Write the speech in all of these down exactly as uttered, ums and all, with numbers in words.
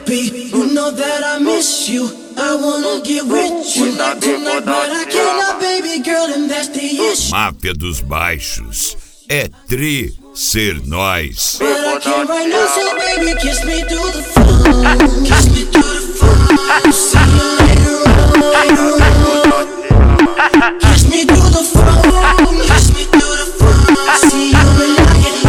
be. You know that I miss you. I wanna get with you tonight, but I cannot, baby girl, and that's the issue. Máfia dos Baixos é tri ser nós. But I can't right now, so baby, kiss me through the phone. Kiss me through the phone. See you later on, later on. Kiss me through the phone. Kiss me through the phone. See you when I get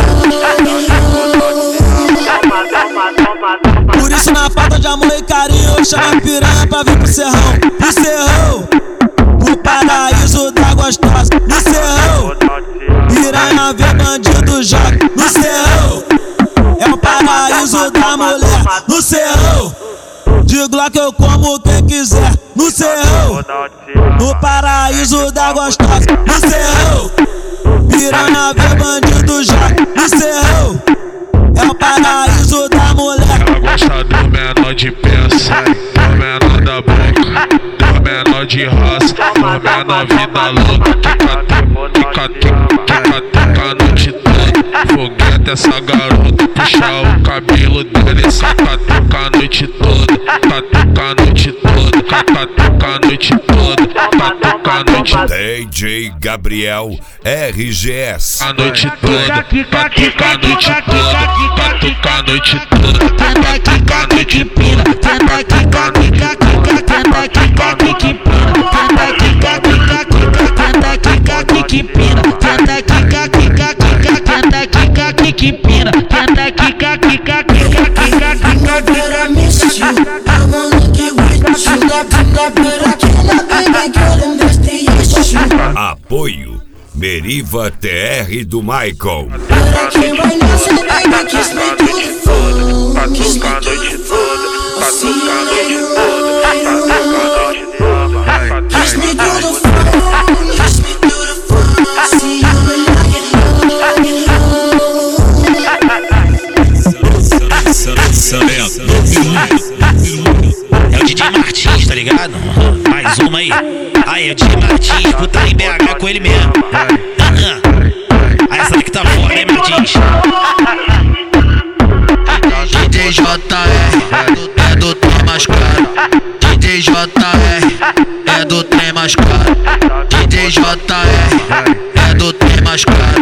home. Por isso na falta de amor e carinho eu chamo a piranha pra vir pro serrão. No serrão, o paraíso da gostosa. No serrão, piranha vê bandido joga. No serrão, é o paraíso da mulher. No serrão, de Glock eu como quem quiser. No serrão, no paraíso da gostosa. No serrão, piranha vê bandido joga. No serrão, é o paraíso da mulher. Ela gosta do menor de peça, do menor da boca, do menor de raça, do menor vida louca. Tica, tica, tica, tica a noite toda. Foguete essa garota, puxa o cabelo dele, saca, tuca a noite toda. Catuca a noite toda, catuca a noite toda, catuca a noite toda. D J Gabriel R G S. A noite toda, catuca a noite toda, catuca a noite toda. Tenta quica, quica, pina. Tenta quica, quica, quica. Tenta quica, quica, pina. Tenta quica, quica, quica. Tenta quica, quica, pina. Tenta quica, quica, quica. Tenta quica, quica, pina. Tenta quica, quica, quica, quica, quica, But I miss you. I wanna get with you. But I cannot, baby girl, and that's the issue. Apoio Meriva T R do Michael. But I can't right now, so baby, kiss me through the phone. Kiss me through the phone. See you later on, later on. Kiss me through the phone. Kiss me through the phone. See you when I get home. É o D J Martins, tá ligado? Mais uma aí. Aí, é o D J Martins, puta em B H com ele mesmo. Aí essa daqui tá foda, hein, Martins? D J J R é do trem mais caro. D J J R é do trem mais caro. D J J R é do trem mais caro.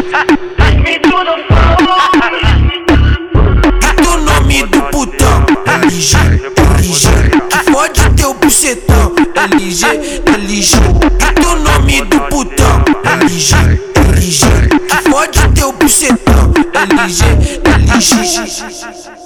Grita o nome do putão, L G, L G, que fode teu bucetão, L G, L G. Grita o nome do putão, L G, L G, que fode teu bucetão, L G, L G.